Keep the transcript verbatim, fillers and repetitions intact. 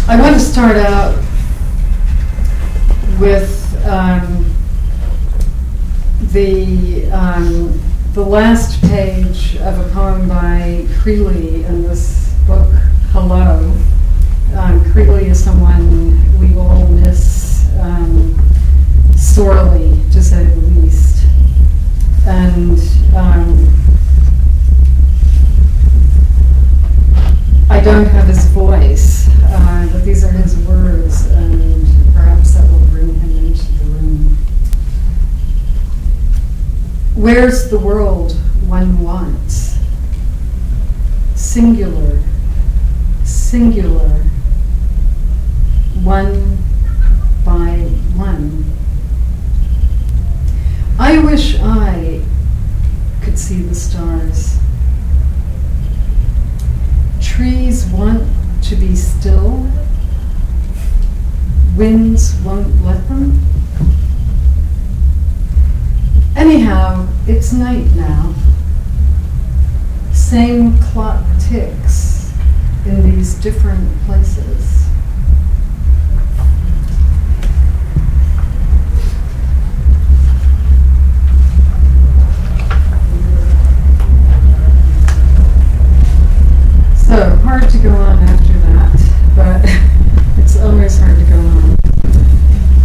I want to start out with um, the um, the last page of a poem by Creeley in this book, Hello. Um, Creeley is someone we all miss um, sorely, to say the least. And um, I don't have his voice, uh, but these are his words, and perhaps that will bring him into the room. Where's the world one wants? Singular, singular, one by one. I wish I could see the stars. Trees want to be still. Winds won't let them. Anyhow, it's night now. Same clock ticks in these different places.